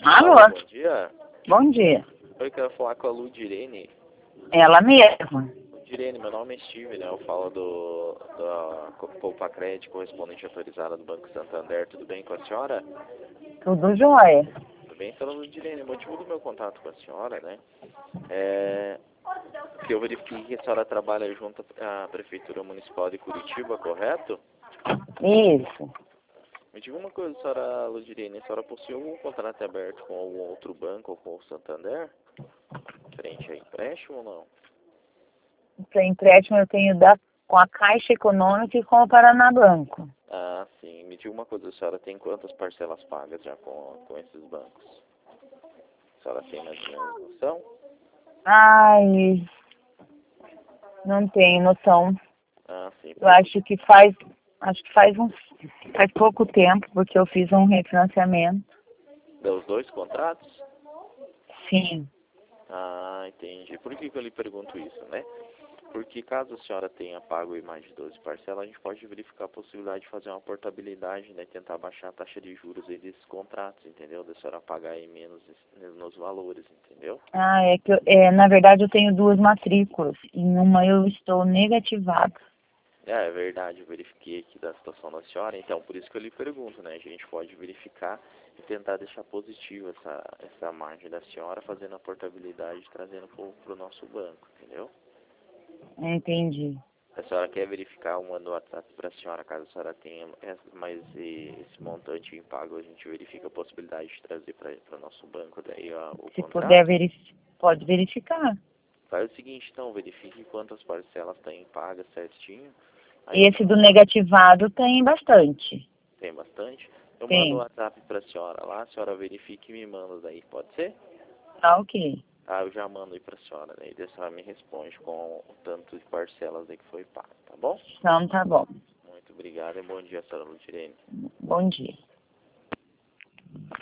Alô? Alô, bom dia. Bom dia. Eu quero falar com a Ludirene. Ela mesma. Ludirene, meu nome é Steve, né? Eu falo da Poupa Crédito, correspondente autorizada do Banco Santander. Tudo bem com a senhora? Tudo jóia. Tudo bem, então, Ludirene, o motivo do meu contato com a senhora, né? Que eu verifiquei que a senhora trabalha junto à Prefeitura Municipal de Curitiba, correto? Isso. Me diga uma coisa, senhora Ludirene, a senhora possui algum contrato aberto com algum outro banco ou com o Santander? Frente a empréstimo ou não? Para empréstimo eu tenho com a Caixa Econômica e com o Paraná Banco. Ah, sim. Me diga uma coisa, a senhora tem quantas parcelas pagas já com esses bancos? A senhora tem mais ou menos noção? Ai, não tenho noção. Ah, sim. Eu faz pouco tempo, porque eu fiz um refinanciamento. Dos dois contratos? Sim. Ah, entendi. Por que eu lhe pergunto isso, né? Porque caso a senhora tenha pago aí mais de 12 parcelas, a gente pode verificar a possibilidade de fazer uma portabilidade, né? Tentar baixar a taxa de juros aí desses contratos, entendeu? Da senhora pagar aí menos nos valores, entendeu? Ah, na verdade eu tenho duas matrículas. Em uma eu estou negativada. É verdade, eu verifiquei aqui da situação da senhora, então por isso que eu lhe pergunto, né? A gente pode verificar e tentar deixar positiva essa margem da senhora, fazendo a portabilidade, trazendo para o nosso banco, entendeu? Entendi. A senhora quer verificar uma no WhatsApp para a senhora, caso a senhora tenha mais esse montante em pago, a gente verifica a possibilidade de trazer para o nosso banco daí o Se puder, contrato. pode verificar. Faz o seguinte, então, verifique quantas parcelas tem pagas certinho. Aí eu Esse do negativado tem bastante. tem bastante. Eu mando o Tem. WhatsApp para a senhora lá, a senhora verifique e me manda daí, pode ser? Tá ok. Ah, eu já mando aí para a senhora, né? E daí a senhora me responde com o tanto de parcelas aí que foi pago, tá bom? Então tá bom. Muito obrigado e bom dia, senhora Lutirene. Bom dia.